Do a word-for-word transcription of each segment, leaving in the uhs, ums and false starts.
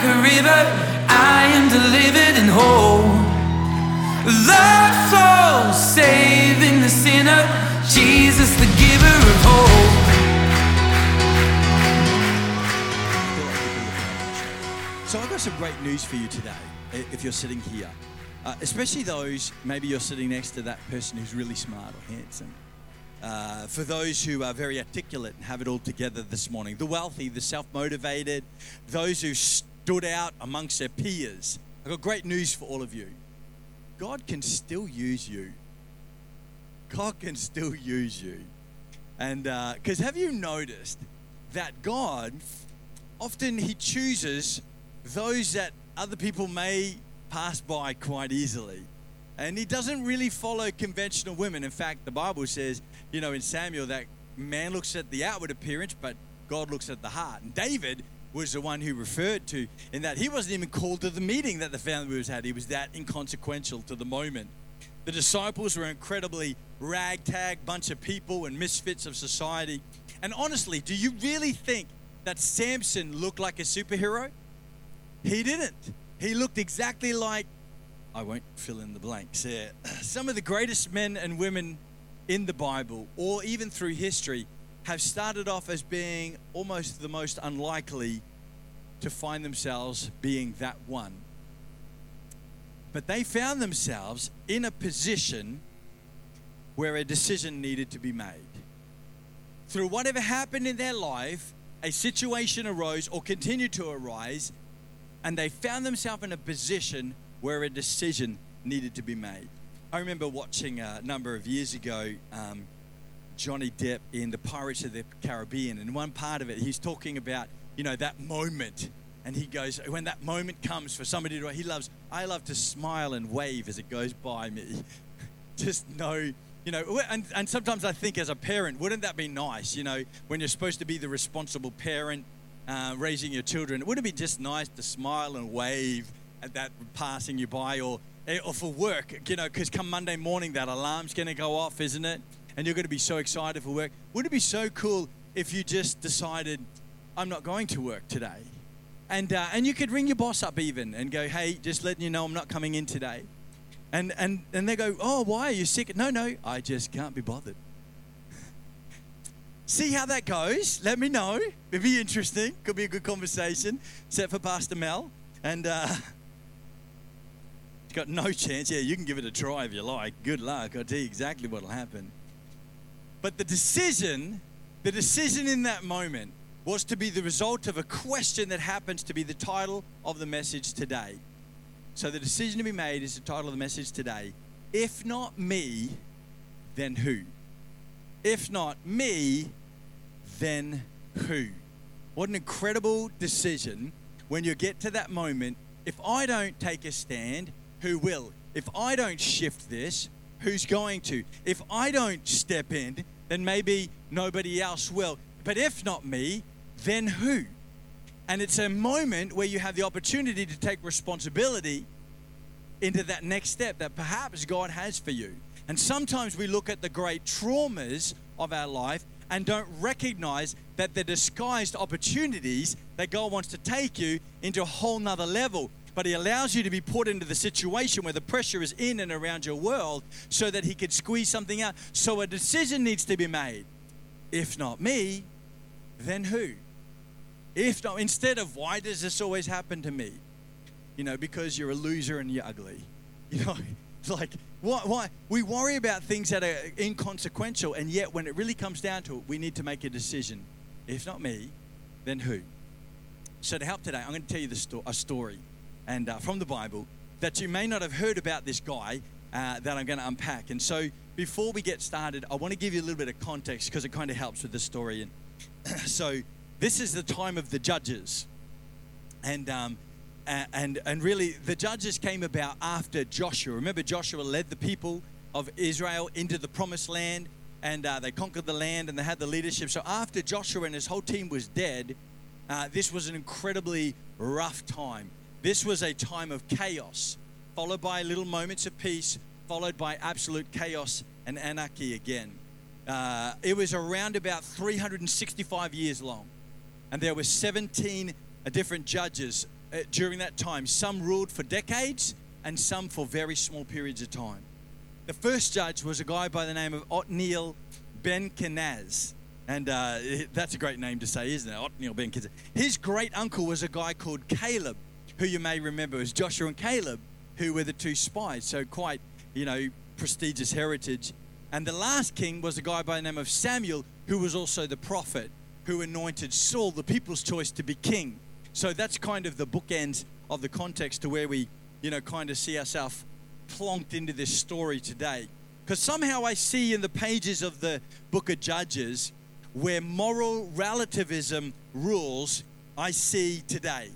a river, I am delivered and whole. Lost soul, saving the sinner, Jesus the giver of hope. So I've got some great news for you today, if you're sitting here. Uh, especially those, maybe you're sitting next to that person who's really smart or handsome. Uh, for those who are very articulate and have it all together this morning. The wealthy, the self-motivated, those who stood out amongst their peers. I've got great news for all of you. God can still use you. God can still use you. And because uh, have you noticed that God, often he chooses those that other people may pass by quite easily. And he doesn't really follow conventional women. In fact, the Bible says, you know, in Samuel, that man looks at the outward appearance, but God looks at the heart. And David was the one who referred to in that he wasn't even called to the meeting that the family was had. He was that inconsequential to the moment. The disciples were an incredibly ragtag bunch of people and misfits of society. And honestly, do you really think that Samson looked like a superhero? He didn't. He looked exactly like, I won't fill in the blanks here. Some of the greatest men and women in the Bible, or even through history, have started off as being almost the most unlikely to find themselves being that one. But they found themselves in a position where a decision needed to be made. Through whatever happened in their life, a situation arose or continued to arise, and they found themselves in a position where a decision needed to be made. I remember watching a number of years ago um, Johnny Depp in the Pirates of the Caribbean, and one part of it, he's talking about, you know, that moment, and he goes, when that moment comes for somebody to, he loves, I love to smile and wave as it goes by me. Just know, you know, and, and sometimes I think as a parent, wouldn't that be nice, you know, when you're supposed to be the responsible parent uh, raising your children, wouldn't it be just nice to smile and wave at that passing you by, or or for work, you know, because come Monday morning, that alarm's going to go off, isn't it? And you're going to be so excited for work. Wouldn't it be so cool if you just decided, I'm not going to work today? And uh, and you could ring your boss up even and go, hey, just letting you know I'm not coming in today. And, and, and they go, oh, why? Are you sick? No, no, I just can't be bothered. See how that goes? Let me know. It'd be interesting. Could be a good conversation. Set for Pastor Mel. And... Uh, got no chance. Yeah, you can give it a try if you like. Good luck. I'll tell you exactly what will happen. But the decision, the decision in that moment was to be the result of a question that happens to be the title of the message today. So the decision to be made is the title of the message today. If not me, then who? If not me, then who? What an incredible decision when you get to that moment. If I don't take a stand, who will? If I don't shift this, who's going to? If I don't step in, then maybe nobody else will. But if not me, then who? And it's a moment where you have the opportunity to take responsibility into that next step that perhaps God has for you. And sometimes we look at the great traumas of our life and don't recognize that they're disguised opportunities that God wants to take you into a whole nother level. But he allows you to be put into the situation where the pressure is in and around your world so that he could squeeze something out. So a decision needs to be made. If not me, then who? If not, instead of why does this always happen to me? You know, because you're a loser and you're ugly. You know, it's like, why, why? We worry about things that are inconsequential, and yet when it really comes down to it, we need to make a decision. If not me, then who? So to help today, I'm going to tell you the sto- a story. And uh, from the Bible, that you may not have heard about this guy uh, that I'm going to unpack. And so before we get started, I want to give you a little bit of context because it kind of helps with the story. And so this is the time of the judges. And, um, and, and really, the judges came about after Joshua. Remember, Joshua led the people of Israel into the promised land, and uh, they conquered the land, and they had the leadership. So after Joshua and his whole team was dead, uh, this was an incredibly rough time. This was a time of chaos, followed by little moments of peace, followed by absolute chaos and anarchy again. Uh, it was around about three hundred sixty-five years long, and there were seventeen different judges uh, during that time. Some ruled for decades and some for very small periods of time. The first judge was a guy by the name of Othniel ben Kenaz. And uh, that's a great name to say, isn't it? Othniel ben Kenaz. His great uncle was a guy called Caleb, who you may remember was Joshua and Caleb, who were the two spies. So quite, you know, prestigious heritage. And the last king was a guy by the name of Samuel, who was also the prophet, who anointed Saul, the people's choice, to be king. So that's kind of the bookends of the context to where we, you know, kind of see ourselves plonked into this story today. Because somehow I see in the pages of the book of Judges where moral relativism rules, I see today.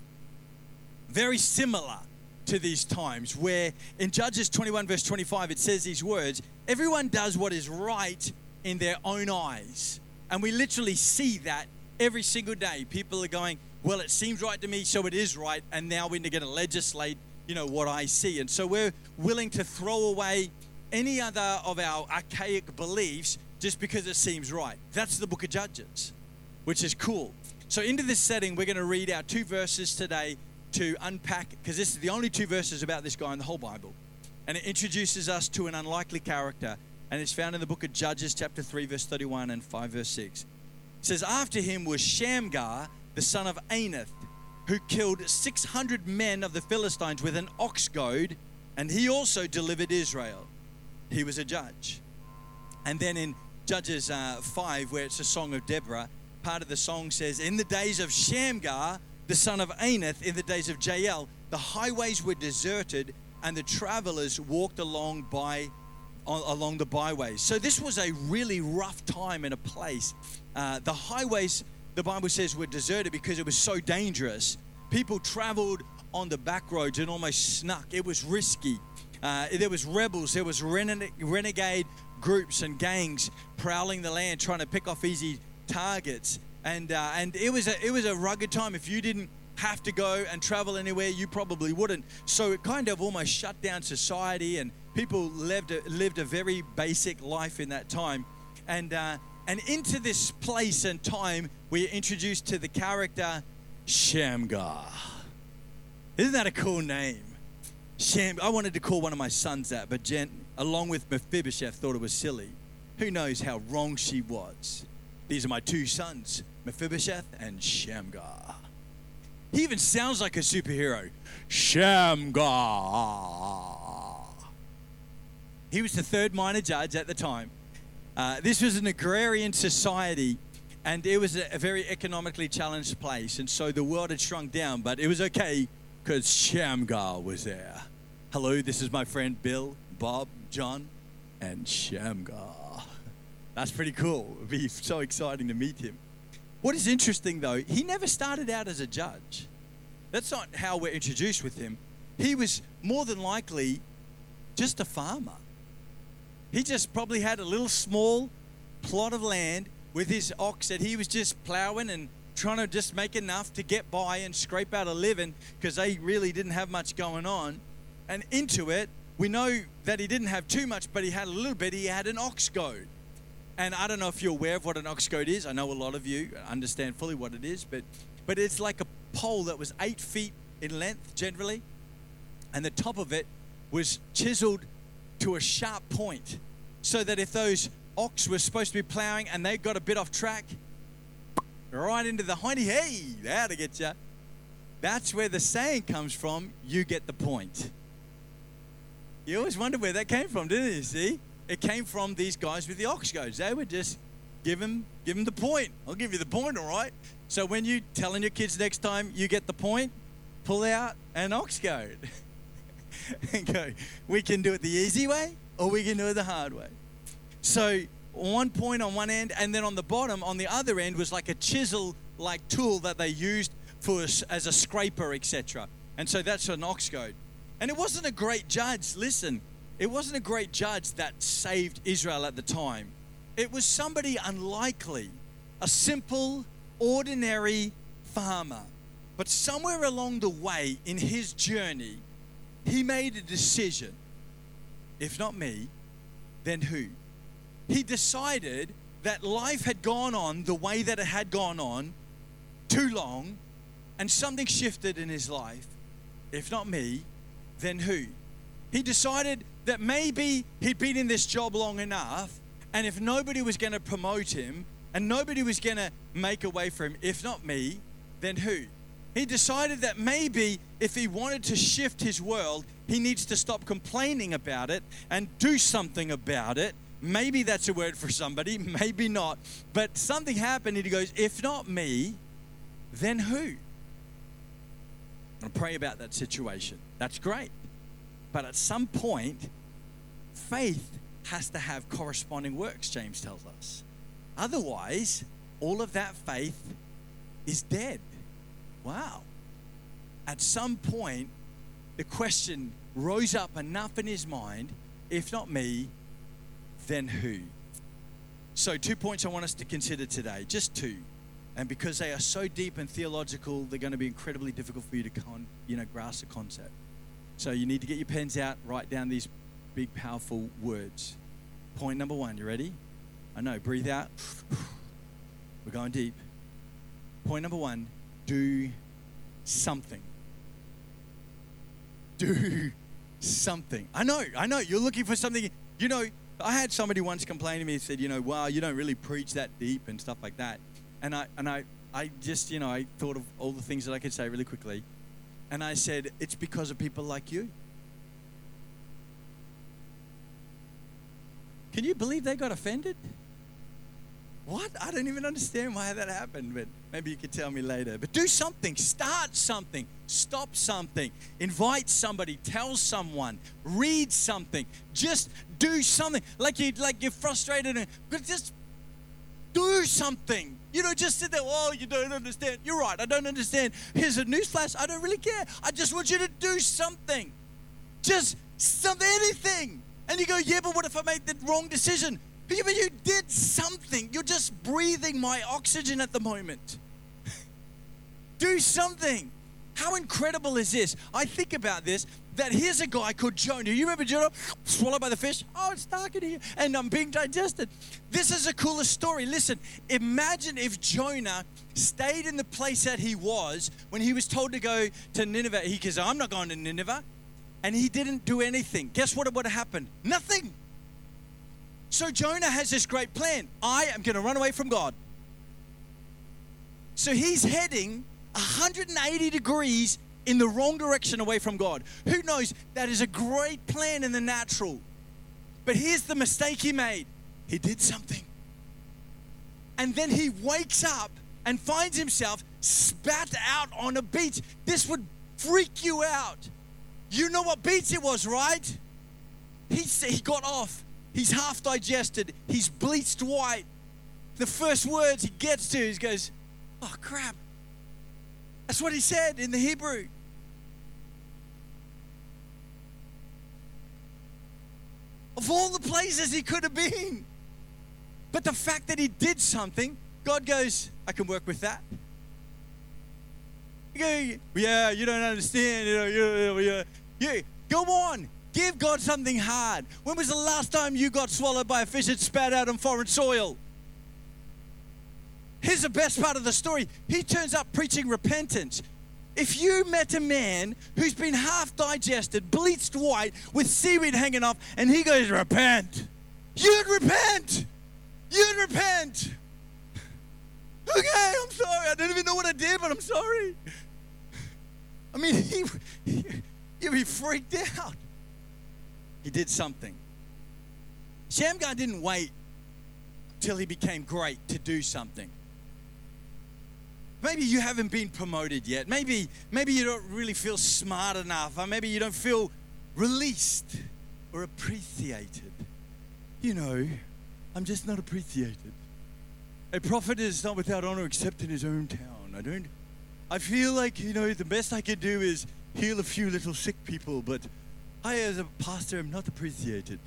Very similar to these times where in Judges twenty-one verse twenty-five it says these words, everyone does what is right in their own eyes. And we literally see that every single day. People are going, well, it seems right to me, so it is right, and now we're going to legislate, you know, what I see. And so we're willing to throw away any other of our archaic beliefs just because it seems right. That's the book of Judges, which is cool. So into this setting, we're going to read our two verses today to unpack, because this is the only two verses about this guy in the whole Bible. And it introduces us to an unlikely character. And it's found in the book of Judges, chapter three, verse thirty-one and five, verse six. It says, after him was Shamgar, the son of Anath, who killed six hundred men of the Philistines with an ox goad, and he also delivered Israel. He was a judge. And then in Judges uh, five, where it's a song of Deborah, part of the song says, in the days of Shamgar, the son of Anath, in the days of Jael, the highways were deserted, and the travelers walked along by along the byways. So this was a really rough time in a place. Uh, the highways, the Bible says, were deserted because it was so dangerous. People traveled on the back roads and almost snuck. It was risky. Uh, there was rebels. There was rene- renegade groups and gangs prowling the land, trying to pick off easy targets. And uh, and it was a it was a rugged time. If you didn't have to go and travel anywhere, you probably wouldn't. So it kind of almost shut down society, and people lived a, lived a very basic life in that time. And uh, and into this place and time, we are introduced to the character Shamgar. Isn't that a cool name? Sham. I wanted to call one of my sons that, but Jen, along with Mephibosheth, thought it was silly. Who knows how wrong she was? These are my two sons, Mephibosheth and Shamgar. He even sounds like a superhero. Shamgar. He was the third minor judge at the time. Uh, this was an agrarian society, and it was a, a very economically challenged place. And so the world had shrunk down, but it was okay because Shamgar was there. Hello, this is my friend Bill, Bob, John, and Shamgar. That's pretty cool. It'd be so exciting to meet him. What is interesting, though, he never started out as a judge. That's not how we're introduced with him. He was more than likely just a farmer. He just probably had a little small plot of land with his ox that he was just plowing and trying to just make enough to get by and scrape out a living because they really didn't have much going on. And into it, we know that he didn't have too much, but he had a little bit. He had an ox goad. And I don't know if you're aware of what an ox goad is. I know a lot of you understand fully what it is, but but it's like a pole that was eight feet in length generally, and the top of it was chiseled to a sharp point, so that if those ox were supposed to be plowing and they got a bit off track, right into the hindy, hey, that'll get you. That's where the saying comes from, you get the point. You always wondered where that came from, didn't you, see? It came from these guys with the ox goads. They would just give them, give them the point. I'll give you the point, all right? So when you're telling your kids next time you get the point, pull out an ox goad and go, we can do it the easy way or we can do it the hard way. So one point on one end, and then on the bottom, on the other end, was like a chisel-like tool that they used for as a scraper, et cetera. And so that's an ox goad. And it wasn't a great judge. Listen. It wasn't a great judge that saved Israel at the time. It was somebody unlikely, a simple, ordinary farmer. But somewhere along the way in his journey, he made a decision. If not me, then who? He decided that life had gone on the way that it had gone on too long, And something shifted in his life. If not me, then who? He decided that maybe he'd been in this job long enough, and if nobody was going to promote him and nobody was going to make a way for him, if not me, then who? He decided that maybe if he wanted to shift his world, he needs to stop complaining about it and do something about it. Maybe that's a word for somebody, maybe not. But something happened and he goes, if not me, then who? And pray about that situation. That's great. But at some point, faith has to have corresponding works, James tells us. Otherwise, all of that faith is dead. Wow. At some point, the question rose up enough in his mind, if not me, then who? So two points I want us to consider today, just two. And because they are so deep and theological, they're going to be incredibly difficult for you to con, you know, grasp the concept. So you need to get your pens out, write down these big, powerful words. Point number one, you ready? I know, breathe out. We're going deep. Point number one, do something. Do something. I know, I know, you're looking for something. You know, I had somebody once complain to me and said, you know, wow, you don't really preach that deep and stuff like that. And I and I, I just, you know, I thought of all the things that I could say really quickly. And I said, it's because of people like you. Can you believe they got offended? What? I don't even understand why that happened, but maybe you could tell me later. But do something. Start something. Stop something. Invite somebody. Tell someone. Read something. Just do something. Like, you, like you're frustrated, and, but just do something. You know, just sit there, oh, you don't understand. You're right, I don't understand. Here's a newsflash, I don't really care. I just want you to do something. Just something, anything. And you go, yeah, but what if I made the wrong decision? But you, but you did something. You're just breathing my oxygen at the moment. Do something. How incredible is this? I think about this, that here's a guy called Jonah. You remember Jonah? Swallowed by the fish. Oh, it's dark in here. And I'm being digested. This is a cooler story. Listen, imagine if Jonah stayed in the place that he was when he was told to go to Nineveh. He goes, I'm not going to Nineveh. And he didn't do anything. Guess what would have happened? Nothing. So Jonah has this great plan. I am going to run away from God. So he's heading one hundred eighty degrees in the wrong direction away from God. Who knows? That is a great plan in the natural. But here's the mistake he made. He did something. And then he wakes up and finds himself spat out on a beach. This would freak you out. You know what beach it was, right? He, he got off. He's half digested. He's bleached white. The first words he gets to, he goes, oh, crap. That's what he said in the Hebrew. Of all the places he could have been. But the fact that he did something, God goes, I can work with that. You go, yeah, you don't understand. You know, you, you, you, go on. Give God something hard. When was the last time you got swallowed by a fish that spat out on foreign soil? Here's the best part of the story. He turns up preaching repentance. If you met a man who's been half digested, bleached white, with seaweed hanging off, and he goes, repent, you'd repent. You'd repent. Okay, I'm sorry. I don't even know what I did, but I'm sorry. I mean, he, he, he'd be freaked out. He did something. Shamgar didn't wait till he became great to do something. Maybe you haven't been promoted yet. Maybe, maybe you don't really feel smart enough. Or maybe you don't feel released or appreciated. You know, I'm just not appreciated. A prophet is not without honor except in his own town. I don't, I feel like, you know, the best I can do is heal a few little sick people, but I as a pastor am not appreciated.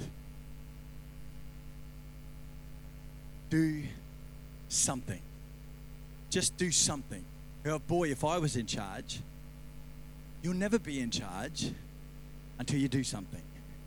Do something. Just do something. Oh boy, if I was in charge, you'll never be in charge until you do something.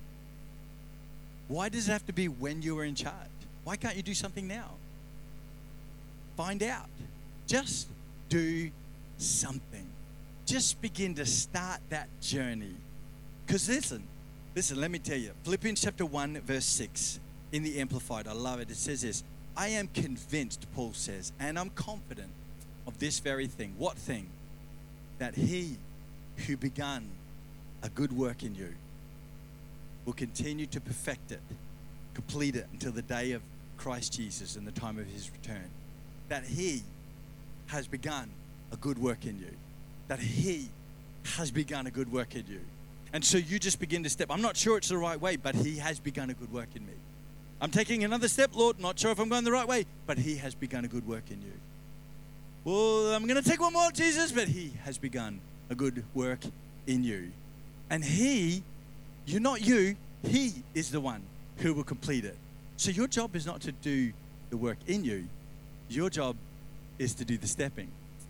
Why does it have to be when you are in charge? Why can't you do something now? Find out. Just do something. just begin to start that journey. Because listen, listen, let me tell you. Philippians chapter one, verse six, in the Amplified, I love it. It says this, I am convinced, Paul says, and I'm confident of this very thing. What thing? That he who begun a good work in you will continue to perfect it, complete it until the day of Christ Jesus and the time of his return. That he has begun a good work in you. That he has begun a good work in you. And so you just begin to step. I'm not sure it's the right way, but he has begun a good work in me. I'm taking another step, Lord. Not sure if I'm going the right way, but he has begun a good work in you. Well, I'm going to take one more, Jesus, but he has begun a good work in you. And he, you're not you, he is the one who will complete it. So your job is not to do the work in you. Your job is to do the stepping.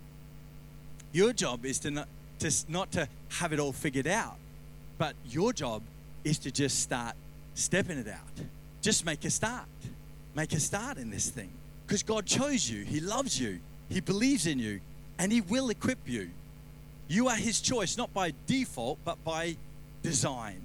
Your job is to not to, not to have it all figured out, but your job is to just start stepping it out. Just make a start. Make a start in this thing. Because God chose you. He loves you. He believes in you. And he will equip you. You are his choice, not by default, but by design.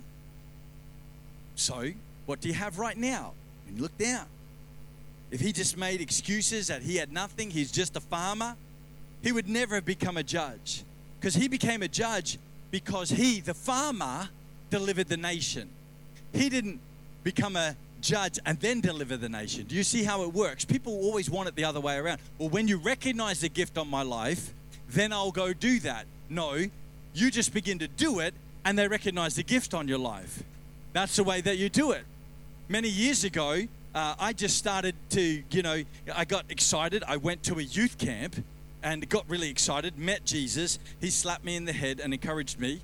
So, what do you have right now? When you look down. If he just made excuses that he had nothing, he's just a farmer, he would never have become a judge. Because he became a judge because he, the farmer, delivered the nation. He didn't become a judge and then deliver the nation. Do you see how it works? People always want it the other way around. Well, when you recognize the gift on my life, then I'll go do that. No, you just begin to do it and they recognize the gift on your life. That's the way that you do it. Many years ago, uh, I just started to, you know, I got excited. I went to a youth camp and got really excited, met Jesus. He slapped me in the head and encouraged me.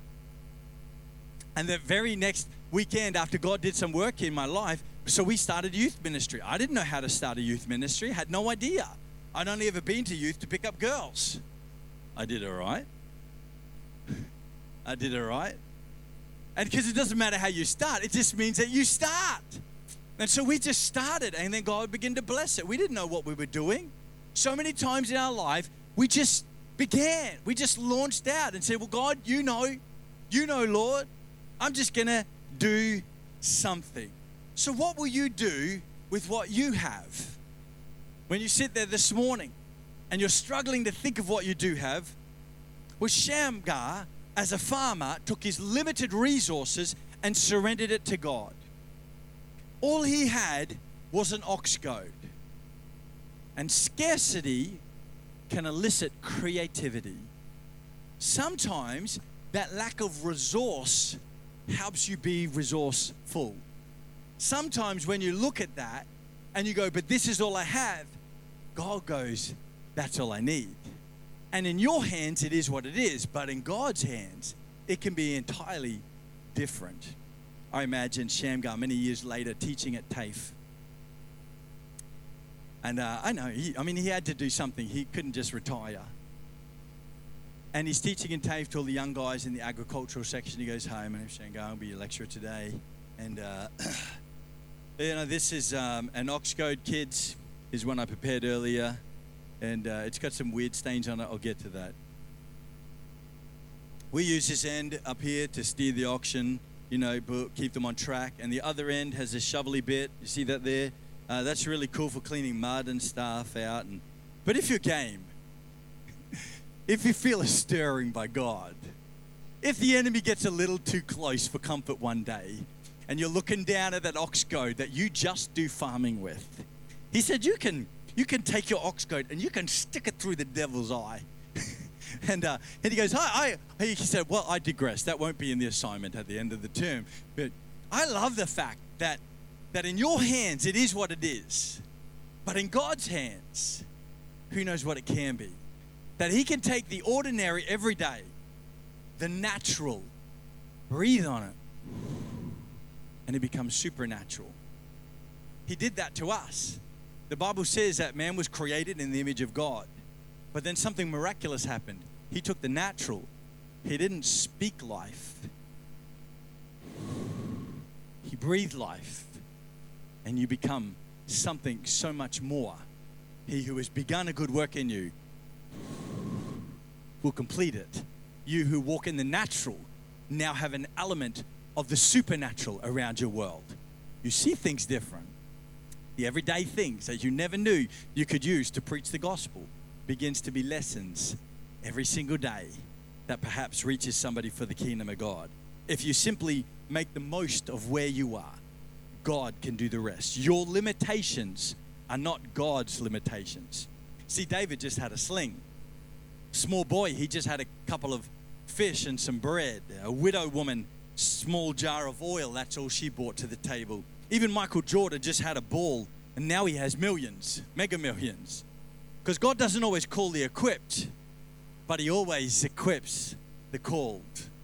And the very next weekend after God did some work in my life, so we started youth ministry. I didn't know how to start a youth ministry, had no idea. I'd only ever been to youth to pick up girls. I did all right. I did all right. And because it doesn't matter how you start, it just means that you start. And so we just started, and then God began to bless it. We didn't know what we were doing. So many times in our life, we just began. We just launched out and said, well, God, you know, you know, Lord, I'm just going to do something. So what will you do with what you have? When you sit there this morning and you're struggling to think of what you do have, well, Shamgar, as a farmer, took his limited resources and surrendered it to God. All he had was an ox goad. And scarcity can elicit creativity. Sometimes that lack of resource helps you be resourceful. Sometimes when you look at that and you go, but this is all I have, God goes, that's all I need. And in your hands, it is what it is. But in God's hands, it can be entirely different. I imagine Shamgar many years later teaching at TAFE. And uh, I know, he, I mean, he had to do something. He couldn't just retire. And he's teaching in TAFE to all the young guys in the agricultural section. He goes, hi, my name's Shamgar. I'll be your lecturer today. And, uh, you know, this is um, an ox goad, kids, is one I prepared earlier. And uh, it's got some weird stains on it. I'll get to that. We use this end up here to steer the oxen, you know, keep them on track. And the other end has a shovelly bit. You see that there? Uh, that's really cool for cleaning mud and stuff out. And but if you're game, if you feel a stirring by God, if the enemy gets a little too close for comfort one day, and you're looking down at that ox goad that you just do farming with, he said you can you can take your ox goad and you can stick it through the devil's eye. and uh, and he goes, I, I he said, well, I digress. That won't be in the assignment at the end of the term. But I love the fact that that in your hands it is what it is, but in God's hands, who knows what it can be. That he can take the ordinary every day, the natural, breathe on it, and it becomes supernatural. He did that to us. The Bible says that man was created in the image of God, but then something miraculous happened. He took the natural. He didn't speak life. He breathed life, and you become something so much more. He who has begun a good work in you will complete it you who walk in the natural now have an element of the supernatural around your world. You see things different. The everyday things that you never knew you could use to preach the gospel begins to be lessons every single day that perhaps reaches somebody for the kingdom of God. If you simply make the most of where you are, God can do the rest. Your limitations are not God's limitations. See, David just had a sling. Small boy, he just had a couple of fish and some bread. A widow woman, small jar of oil, that's all she brought to the table. Even Michael Jordan just had a ball, and now he has millions, mega millions. Because God doesn't always call the equipped, but he always equips the called.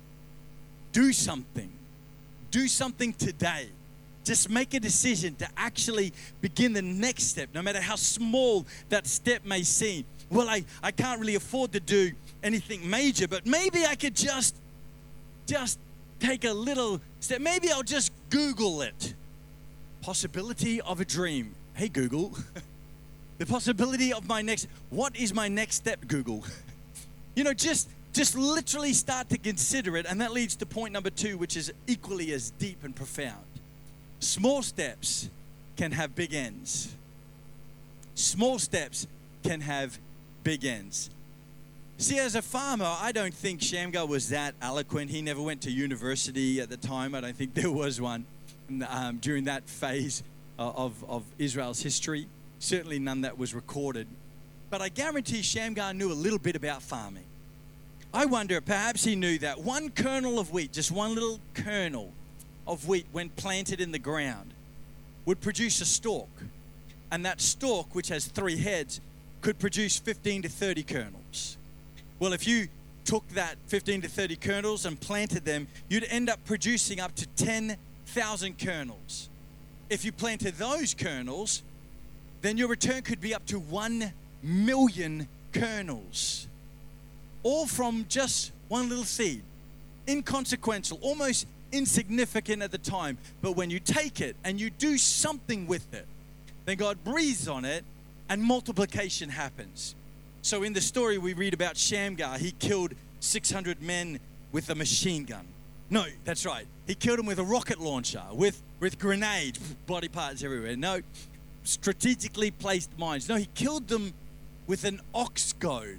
Do something. Do something today. Just make a decision to actually begin the next step, no matter how small that step may seem. Well, I, I can't really afford to do anything major, but maybe I could just, just take a little step. Maybe I'll just Google it. Possibility of a dream. Hey, Google. The possibility of my next, what is my next step, Google? You know, just, just literally start to consider it, and that leads to point number two, which is equally as deep and profound. Small steps can have big ends. Small steps can have big ends. See, as a farmer, I don't think Shamgar was that eloquent. He never went to university at the time. I don't think there was one um, during that phase of, of Israel's history. Certainly none that was recorded. But I guarantee Shamgar knew a little bit about farming. I wonder, perhaps he knew that one kernel of wheat, just one little kernel of wheat when planted in the ground, would produce a stalk. And that stalk, which has three heads, could produce fifteen to thirty kernels. Well, if you took that fifteen to thirty kernels and planted them, you'd end up producing up to ten thousand kernels. If you planted those kernels, then your return could be up to one million kernels. All from just one little seed. Inconsequential, almost insignificant at the time. But when you take it and you do something with it, then God breathes on it and multiplication happens. So in the story we read about Shamgar, he killed six hundred men with a machine gun. No, that's right. He killed them with a rocket launcher, with, with grenades, body parts everywhere. No, strategically placed mines. No, he killed them with an ox goad.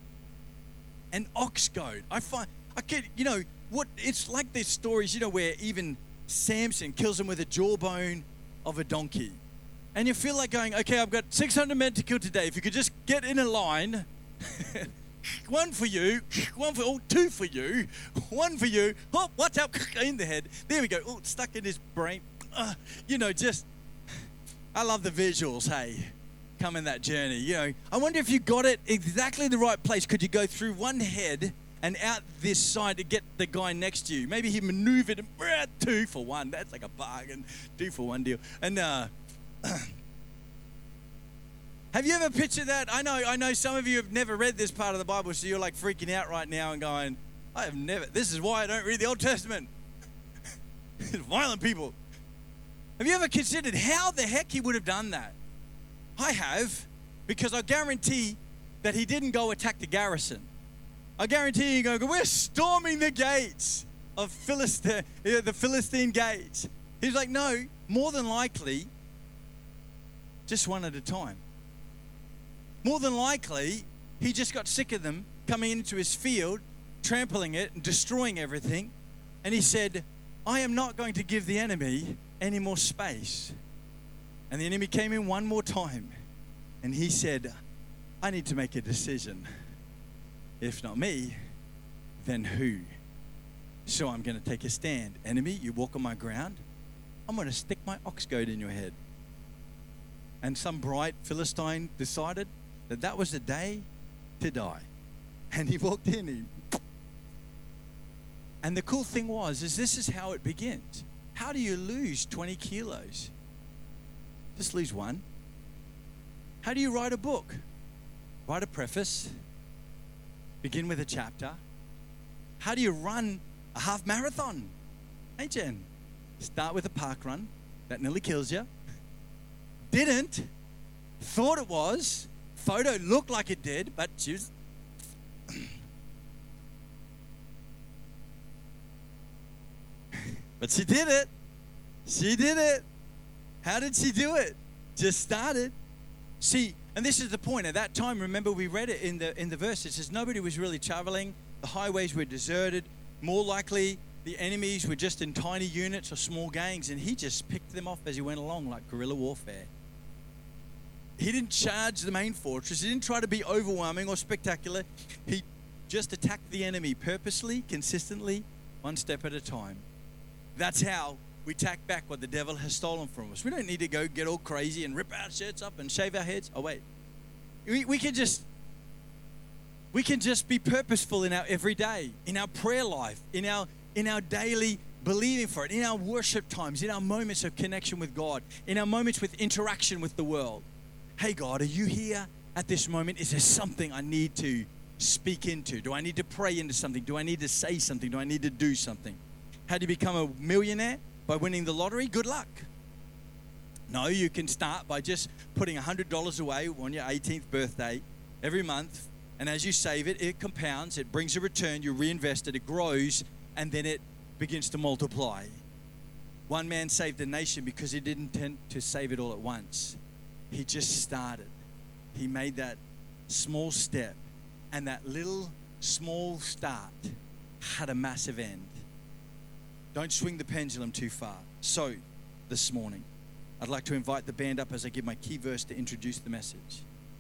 An ox goad. I find, I could, you know, what it's like these stories, you know, where even Samson kills him with a jawbone of a donkey. And you feel like going, okay, I've got six hundred men to kill today. If you could just get in a line, one for you, one for, oh, two for you, one for you. Oh, watch out, in the head. There we go. Oh, stuck in his brain. Uh, you know, just, I love the visuals, hey, coming that journey. You know, I wonder if you got it exactly the right place. Could you go through one head and out this side to get the guy next to you? Maybe he maneuvered and uh, two for one. That's like a bargain, two for one deal. And uh, have you ever pictured that? I know, I know some of you have never read this part of the Bible, so you're like freaking out right now and going, I have never, this is why I don't read the Old Testament. Violent people. Have you ever considered how the heck he would have done that? I have, because I guarantee that he didn't go attack the garrison. I guarantee you go, we're storming the gates of Philistine, the Philistine gates. He's like, no, more than likely, just one at a time. More than likely, he just got sick of them coming into his field, trampling it and destroying everything. And he said, I am not going to give the enemy any more space. And the enemy came in one more time. And he said, I need to make a decision. If not me, then who? So I'm going to take a stand. Enemy, you walk on my ground. I'm going to stick my ox goad in your head. And some bright Philistine decided that that was the day to die. And he walked in. He... And the cool thing was, is this is how it begins. How do you lose twenty kilos? Just lose one. How do you write a book? Write a preface. Begin with a chapter. How do you run a half marathon? Hey, Jen. Start with a park run. That nearly kills you. Didn't. Thought it was. Photo looked like it did, but she was... But she did it. She did it. How did she do it? Just started. See, and this is the point. At that time, remember we read it in the in the verse. It says nobody was really traveling. The highways were deserted. More likely, the enemies were just in tiny units or small gangs, and he just picked them off as he went along like guerrilla warfare. He didn't charge the main fortress. He didn't try to be overwhelming or spectacular. He just attacked the enemy purposely, consistently, one step at a time. That's how we tack back what the devil has stolen from us. We don't need to go get all crazy and rip our shirts up and shave our heads. Oh, wait. We, we can just we can just be purposeful in our everyday, in our prayer life, in our in our daily believing for it, in our worship times, in our moments of connection with God, in our moments with interaction with the world. Hey, God, are you here at this moment? Is there something I need to speak into? Do I need to pray into something? Do I need to say something? Do I need to do something? How do you become a millionaire? By winning the lottery? Good luck. No, you can start by just putting one hundred dollars away on your eighteenth birthday every month. And as you save it, it compounds, it brings a return, you reinvest it, it grows, and then it begins to multiply. One man saved the nation because he didn't intend to save it all at once. He just started. He made that small step, and that little small start had a massive end. Don't swing the pendulum too far. So, this morning, I'd like to invite the band up as I give my key verse to introduce the message.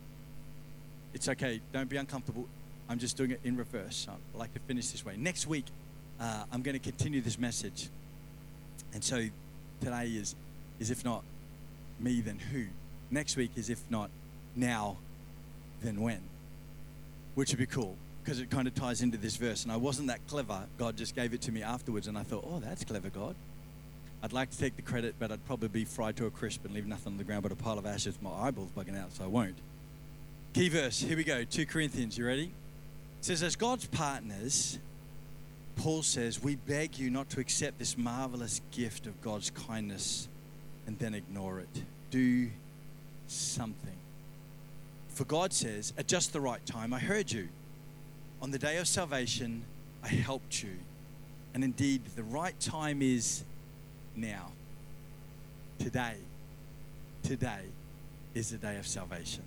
It's okay, don't be uncomfortable. I'm just doing it in reverse. I'd like to finish this way. Next week, uh, I'm going to continue this message. And so, today is, is if not me, then who? Next week is if not now, then when? Which would be cool, because it kind of ties into this verse. And I wasn't that clever. God just gave it to me afterwards, and I thought, oh, that's clever, God. I'd like to take the credit, but I'd probably be fried to a crisp and leave nothing on the ground but a pile of ashes, my eyeballs bugging out, so I won't. Key verse, here we go, Second Corinthians, you ready? It says, as God's partners, Paul says, we beg you not to accept this marvelous gift of God's kindness and then ignore it. Do something. For God says, at just the right time, I heard you. On the day of salvation, I helped you. And indeed, the right time is now. Today. Today is the day of salvation.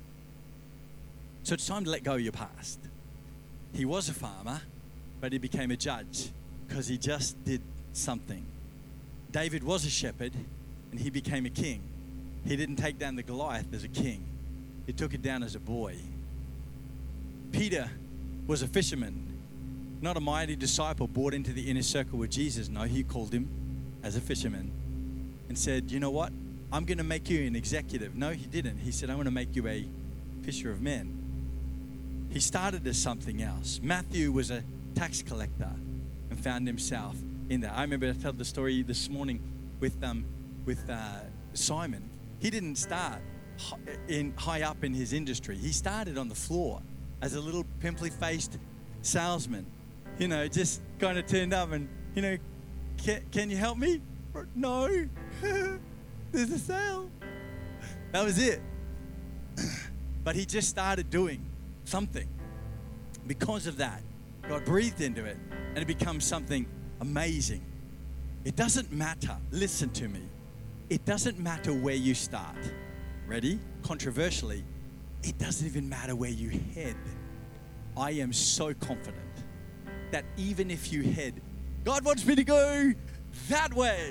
So it's time to let go of your past. He was a farmer, but he became a judge because he just did something. David was a shepherd, and he became a king. He didn't take down the Goliath as a king. He took it down as a boy. Peter was a fisherman, not a mighty disciple brought into the inner circle with Jesus. No, he called him as a fisherman and said, you know what? I'm going to make you an executive. No, he didn't. He said, I want to make you a fisher of men. He started as something else. Matthew was a tax collector and found himself in that. I remember I told the story this morning with um with uh, Simon. He didn't start in high up in his industry. He started on the floor as a little pimply-faced salesman. You know, just kind of turned up and, you know, can, can you help me? No, there's a sale. That was it. But he just started doing something. Because of that, God breathed into it and it becomes something amazing. It doesn't matter, listen to me, it doesn't matter where you start. Ready? Controversially, it doesn't even matter where you head. I am so confident that even if you head, God wants me to go that way,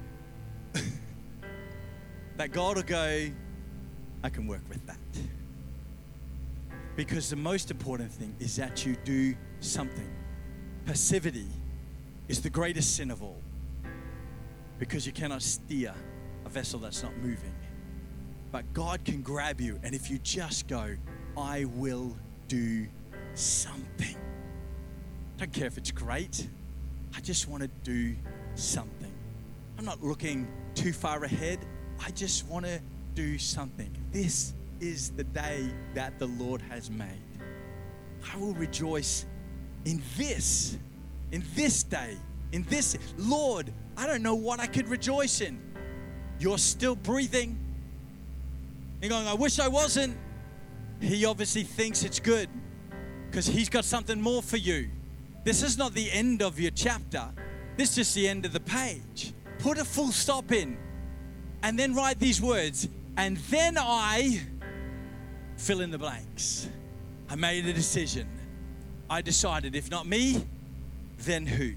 that God will go, I can work with that. Because the most important thing is that you do something. Passivity is the greatest sin of all, because you cannot steer a vessel that's not moving. But God can grab you, and if you just go, I will do something. Don't care if it's great. I just want to do something. I'm not looking too far ahead. I just want to do something. This is the day that the Lord has made. I will rejoice in this, in this day, in this. Lord, I don't know what I could rejoice in. You're still breathing. You're going, I wish I wasn't. He obviously thinks it's good because he's got something more for you. This is not the end of your chapter. This is just the end of the page. Put a full stop in and then write these words. And then I fill in the blanks. I made a decision. I decided, if not me, then who?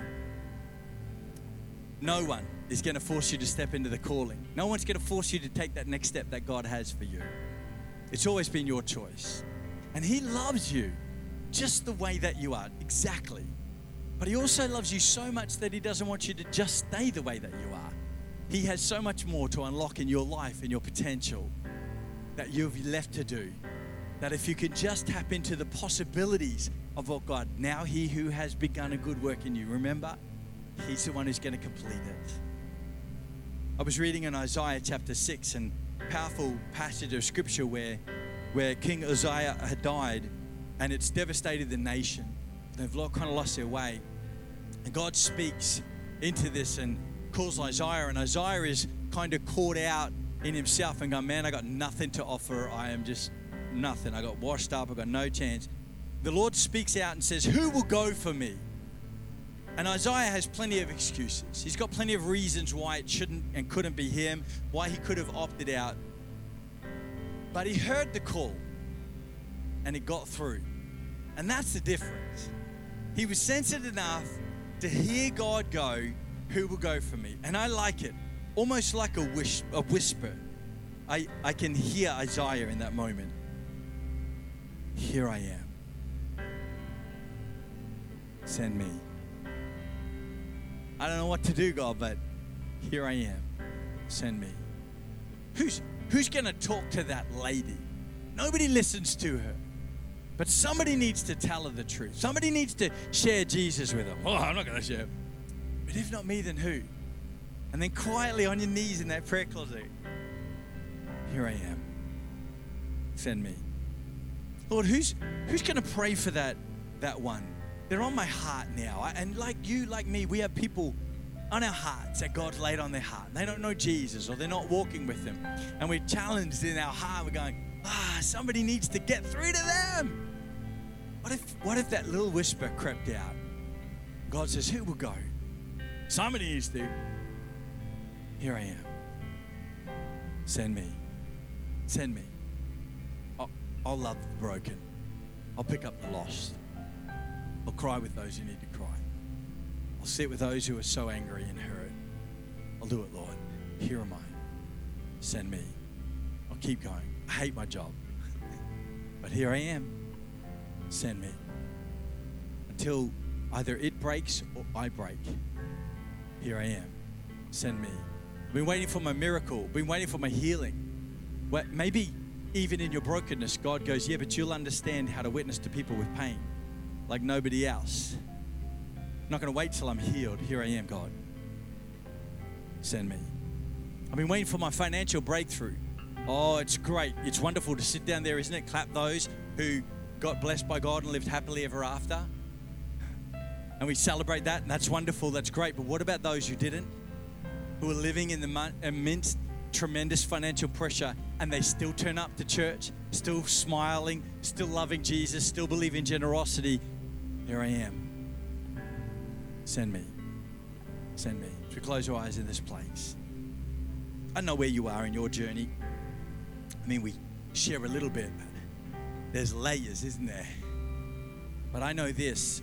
No one is going to force you to step into the calling. No one's going to force you to take that next step that God has for you. It's always been your choice. And He loves you just the way that you are, exactly. But He also loves you so much that He doesn't want you to just stay the way that you are. He has so much more to unlock in your life and your potential that you've left to do. That if you can just tap into the possibilities of what God, now He who has begun a good work in you, remember, He's the one who's going to complete it. I was reading in Isaiah chapter six, and powerful passage of scripture where, where King Uzziah had died, and it's devastated the nation. They've kind of lost their way. And God speaks into this and calls Isaiah, and Isaiah is kind of caught out in himself and going, man, I got nothing to offer. I am just nothing. I got washed up. I got no chance. The Lord speaks out and says, who will go for me? And Isaiah has plenty of excuses. He's got plenty of reasons why it shouldn't and couldn't be him, why he could have opted out. But he heard the call and it got through. And that's the difference. He was sensitive enough to hear God go, who will go for me? And I like it, almost like a, wish, a whisper. I, I can hear Isaiah in that moment. Here I am. Send me. I don't know what to do, God, but here I am. Send me. Who's, who's going to talk to that lady? Nobody listens to her. But somebody needs to tell her the truth. Somebody needs to share Jesus with her. Oh, I'm not going to share. But if not me, then who? And then quietly on your knees in that prayer closet, here I am. Send me. Lord, who's who's going to pray for that, that one? They're on my heart now. And like you, like me, we have people on our hearts that God laid on their heart. They don't know Jesus or they're not walking with Him. And we're challenged in our heart. We're going, ah, somebody needs to get through to them. What if, what if that little whisper crept out? God says, who will go? Somebody needs to. Here I am. Send me. Send me. I'll, I'll love the broken. I'll pick up the lost. I'll cry with those who need to cry. I'll sit with those who are so angry and hurt. I'll do it, Lord. Here am I. Send me. I'll keep going. I hate my job. But here I am. Send me. Until either it breaks or I break. Here I am. Send me. I've been waiting for my miracle. I've been waiting for my healing. Well, maybe even in your brokenness, God goes, yeah, but you'll understand how to witness to people with pain like nobody else. I'm not going to wait till I'm healed. Here I am, God. Send me. I've been waiting for my financial breakthrough. Oh, it's great. It's wonderful to sit down there, isn't it? Clap those who got blessed by God and lived happily ever after. And we celebrate that, and that's wonderful. That's great. But what about those who didn't? Who are living in the immense, tremendous financial pressure, and they still turn up to church, still smiling, still loving Jesus, still believing generosity. Here I am. Send me. Send me. So close your eyes in this place. I don't know where you are in your journey. I mean, we share a little bit. There's layers, isn't there? But I know this,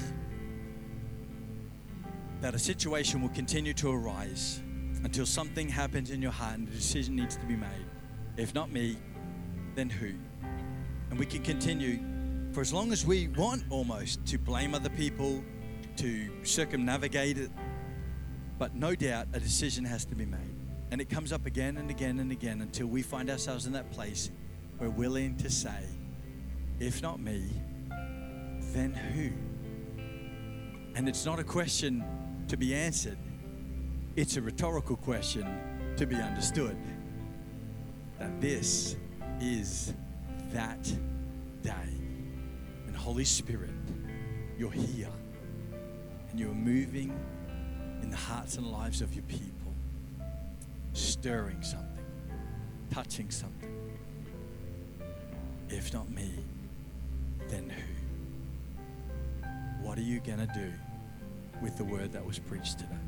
that a situation will continue to arise until something happens in your heart and a decision needs to be made. If not me, then who? And we can continue for as long as we want, almost, to blame other people, to circumnavigate it. But no doubt a decision has to be made. And it comes up again and again and again until we find ourselves in that place where we're willing to say, if not me, then who? And it's not a question to be answered. It's a rhetorical question to be understood. That this is that day. And Holy Spirit, you're here. And you're moving in the hearts and lives of your people. Stirring something. Touching something. If not me, then who? What are you going to do with the word that was preached today.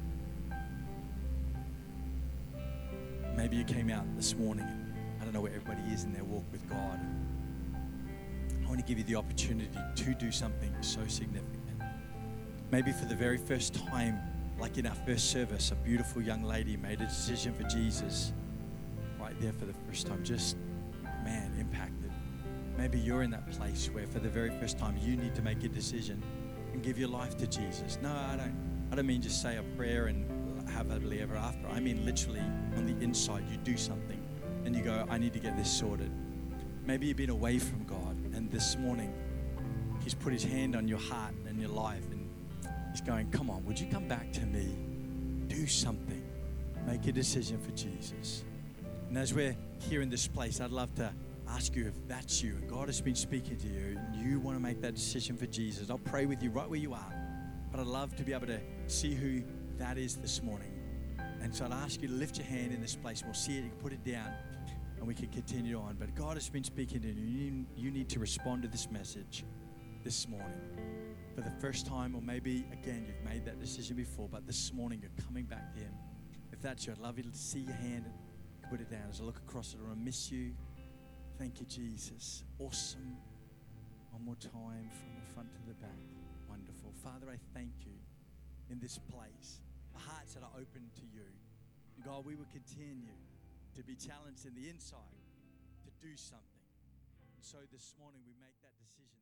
Maybe you came out this morning and I don't know where everybody is in their walk with God. I want to give you the opportunity to do something so significant. Maybe for the very first time, like in our first service, a beautiful young lady made a decision for Jesus right there for the first time. Just, man, impacted. Maybe you're in that place where for the very first time you need to make a decision and give your life to Jesus. No, I don't. I don't mean just say a prayer and have happily ever after. I mean literally on the inside you do something and you go, I need to get this sorted. Maybe you've been away from God and this morning He's put His hand on your heart and your life and He's going, come on, would you come back to me? Do something. Make a decision for Jesus. And as we're here in this place, I'd love to ask you if that's you and God has been speaking to you and you want to make that decision for Jesus. I'll pray with you right where you are. But I'd love to be able to see who that is this morning. And so I'd ask you to lift your hand in this place. We'll see it, you can put it down and we can continue on. But God has been speaking to you. You, you need to respond to this message this morning. For the first time, or maybe again, you've made that decision before, but this morning you're coming back to Him. If that's you, I'd love you to see your hand and put it down. As I look across it, I miss you. Thank you, Jesus. Awesome. One more time from the front to the back. Wonderful. Father, I thank you in this place, the hearts that are open to you. And God, we will continue to be challenged in the inside to do something. And so this morning we make that decision.